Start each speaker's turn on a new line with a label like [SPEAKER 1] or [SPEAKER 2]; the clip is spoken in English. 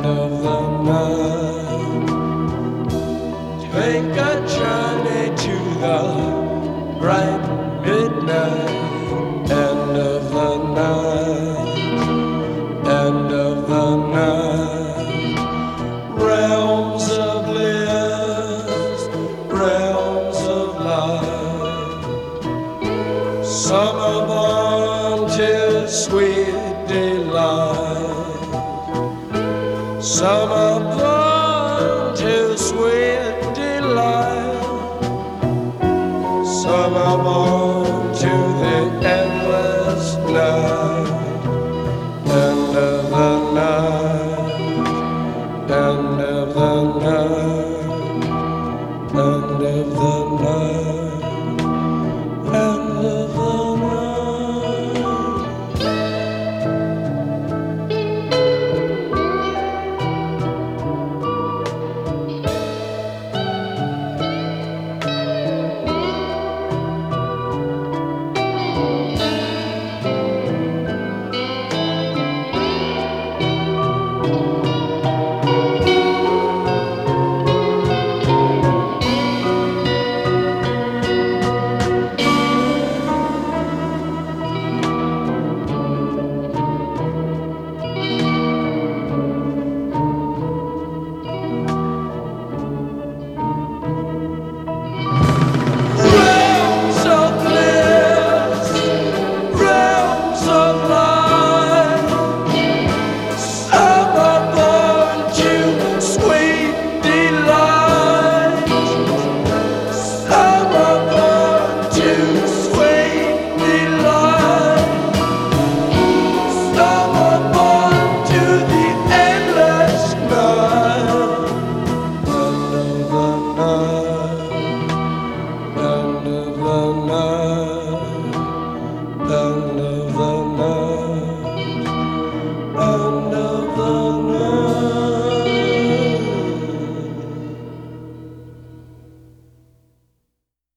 [SPEAKER 1] of the night. Take a journey to the bright midnight. End of the night. End of the night. Realms of bliss, realms of light. Some are born to sweet delight. Some are born to sweet delight. Some are born to the endless night. End of the night. End